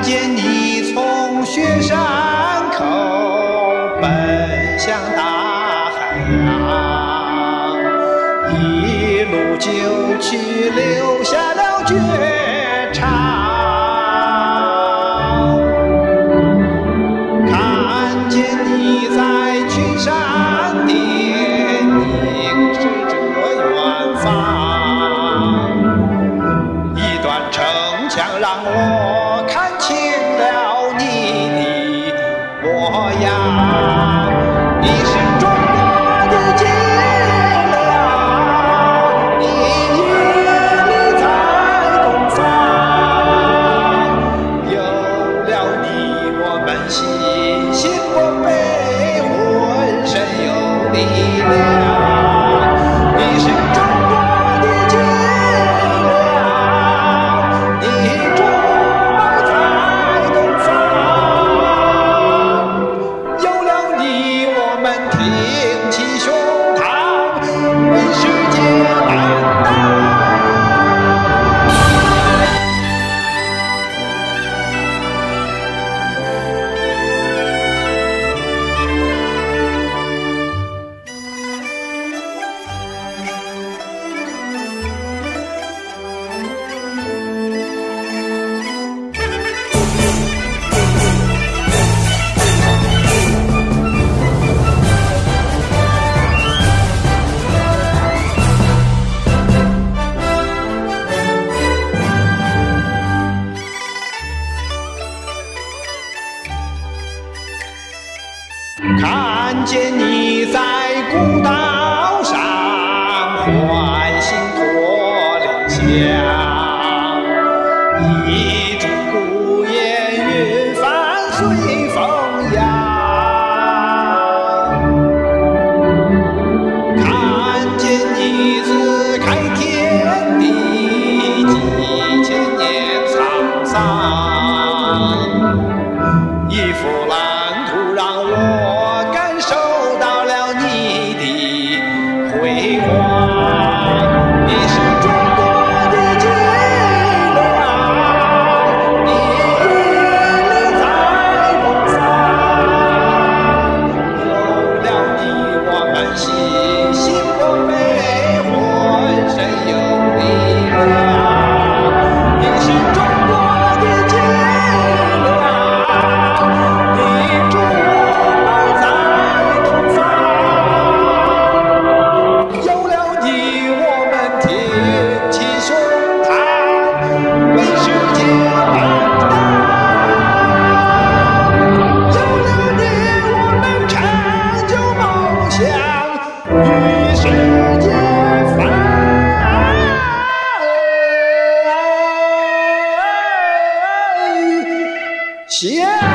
见你从雪山口奔向大海洋，一路就去留下了绝唱。看见你在群山巅凝视着远方，一段城墙让我看清了你的模样。你是中国的脊梁，你屹立在东方。有了你，我们信心我被浑身有力量。你是中国的脊梁，你筑梦在东方。有了你，我们挺起胸膛，为世界担当。看见你在古道上唤醒驼铃响，一株孤雁云帆随风扬。看见你自开天地，几千年沧桑，一幅蓝图让我感受到了你的辉煌。你是中国的脊梁，你屹立在东方。有了你，我们信心我被浑身有力量。你是中国的脊梁，你筑梦在东方。有了你，我们挺起胸膛，为世界担当。有了你，我们成就梦想，与世界分享。